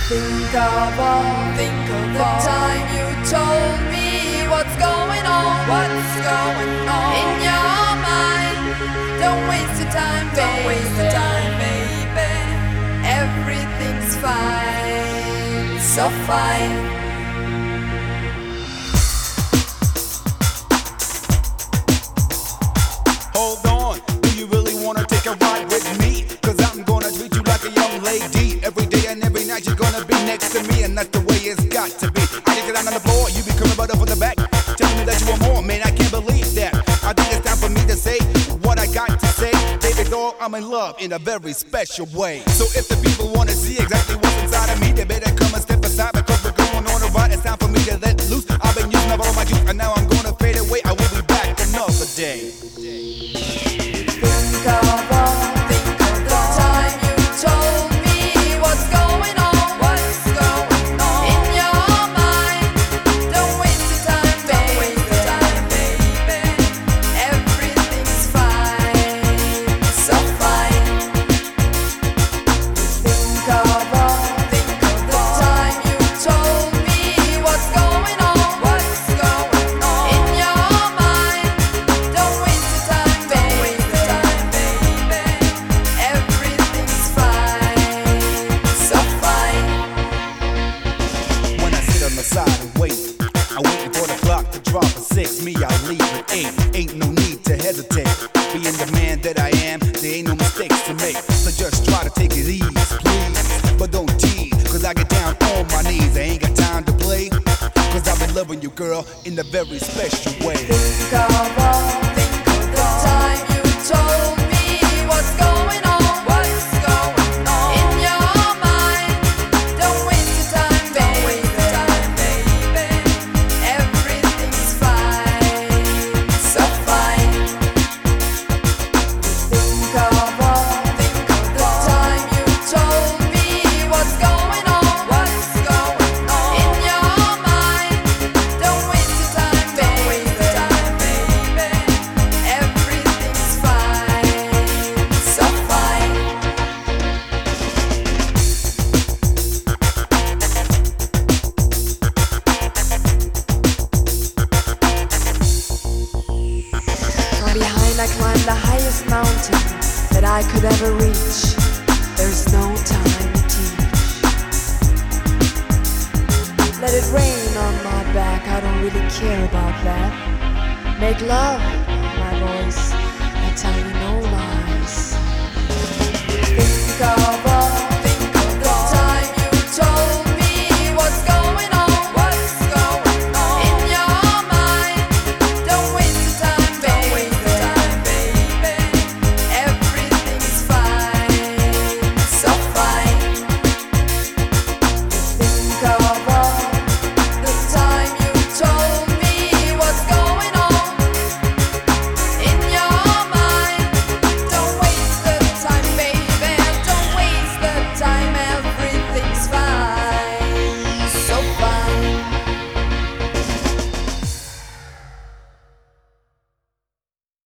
Think of the time you told me what's going on in your mind. Don't waste your time, baby. Everything's fine, so fine. Hold on, do you really wanna take a ride with me? Cause I'm gonna treat you like a young lady. Every day and every night you're gonna be next to me, and that's the way it's got to be. I get down on the floor, you be coming right up from the back, telling me that you want more, man, I can't believe that. I think it's time for me to say what I got to say. Baby doll, I'm in love in a very special way. So if the people wanna see exactly what's inside of me, they better come and step aside, because we're going on a ride. It's time for me to let loose. I've been using up all my juice, and now I'm gonna fade away. I will be back another day. Think of the time you told me what's going on in your mind. Don't waste your time, baby. Everything's fine, so fine. Think of the time you told me what's going on in your mind. Don't waste your time, baby. Everything's fine, so fine. When I sit on the side and wait, I'm waiting for the clock to drop at 6. Me, I'll leave at 8. Ain't no need to hesitate. Being the man that I am, there ain't no mistakes to make. So just try to take it easy, please. But don't tease, cause I get down on my knees. I ain't got time to play, cause I've been loving you, girl, in a very special way. Think of the time you told me what's going on in your mind. Don't waste your time, baby. Everything's fine, so fine. Think of the time you told me what's going on in your mind. Don't waste your time, baby. Everything's fine, so fine. From behind I climbed the highest mountain that I could ever reach. There's no time to teach. Let it rain on my back, I don't really care about that. Make love, my voice.